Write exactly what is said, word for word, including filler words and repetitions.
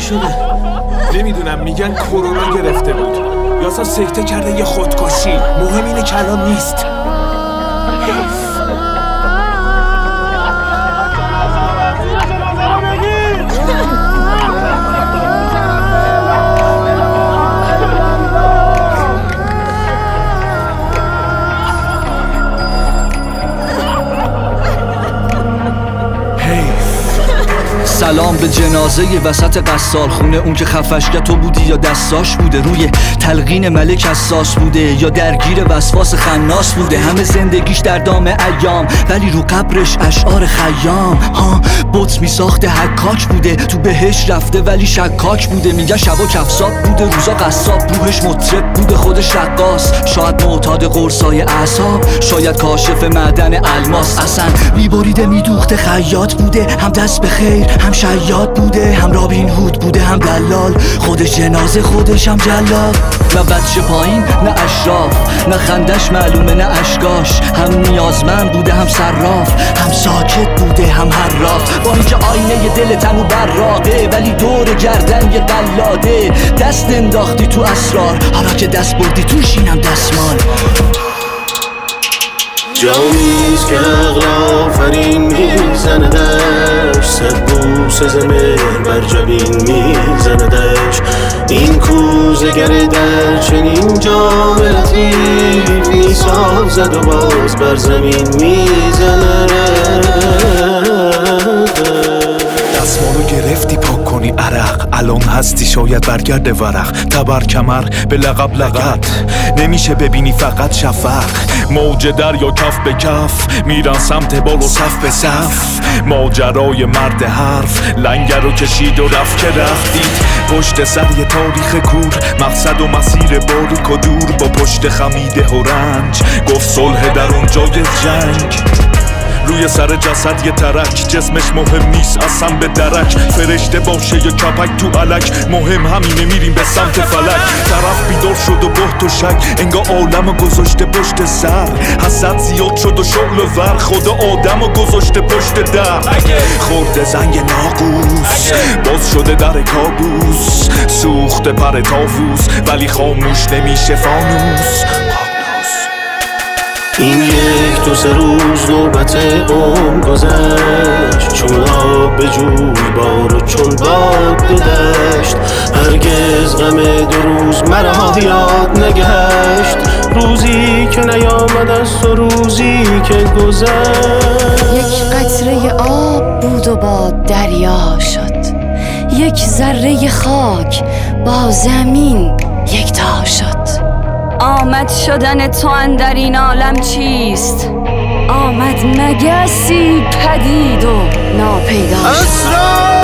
شده؟ نمیدونم، میگن کرونا گرفته بود یا اصلا سکته کرده یه خودکشی. مهم اینه که الان نیست. سلام به جنازه وسط قصال خونه، اون که خفش که تو بودی یا دستاش بوده، روی تلقین ملک حساس بوده یا درگیر وسواس خناس بوده. همه زندگیش در دام ایام ولی رو قبرش اشعار خیام. ها بوت می ساخته حکاک بوده، تو بهش رفته ولی شکاک بوده. میگن شبا کفسات بوده روزا قصاب، روحش مطرب بوده خودش رقاص. شاید معتاد قرصای اعصاب، شاید کاشف معدن الماس. اصلا میبریده میدوخته خیاط بوده، هم دست به خیر هم شیاد بوده، هم رابین هود بوده هم دلال. خودش جنازه خودش هم جلاد. نه بچه پایین نه اشراف، نه خندش معلومه نه اشکاش. هم نیازمند بوده هم صراف، هم ساکت بوده هم حراف. با اینکه آینه دل تنو براقه ولی دور گردن یه قلاده. دست انداختی تو اسرار، حالا که دست بردی تو شینم دستمال. جامیز که عقل آفرین میزندش، صد بوسه زمر بر جبین میزندش. این کوزه گر در چنین جام لطیف میسازد و باز بر زمین میزند. دستمالو گرفتی پاک کنی عرق، الان هستی شاید برگرده ورق. تبر کمر به لقب لقت نمیشه ببینی فقط شفق. موج دریا کف به کف میرن سمت بال و صف به صف. ماجرای مرد حرف لنگر رو کشید و رفت که رفتید پشت سر یه تاریخ کور. مقصد و مسیر باریک و دور با پشت خمیده و رنج. گفت صلح در اون جای جنگ. روی سر جسد یه ترک، جسمش مهم نیست اصلا به درک. فرشته باشه یا کپک تو علک، مهم همینه میریم به سمت فلک. طرف بیدار شد و بهت و شک، انگار عالمو گذاشته پشت سر. حسد زیاد شد و شغل و ور، خدا آدمو گذاشته پشت در. خورده زنگ ناقوس، باز شده در کابوس. سوخته پر تافوس ولی خاموش نمیشه فانوس. این یک دو سه روز نوبت عمر گذشت، چون آب به جوی بار و چون باد به دشت. هرگز غم دو روز مرا یاد نگشت، روزی که نیامد است و روزی که گذشت. یک قطره آب بود و با دریا شد، یک ذره خاک با زمین یکتا شد. آمد شدن تو اندر این عالم چیست؟ آمد مگسی پدید و ناپیدا شد.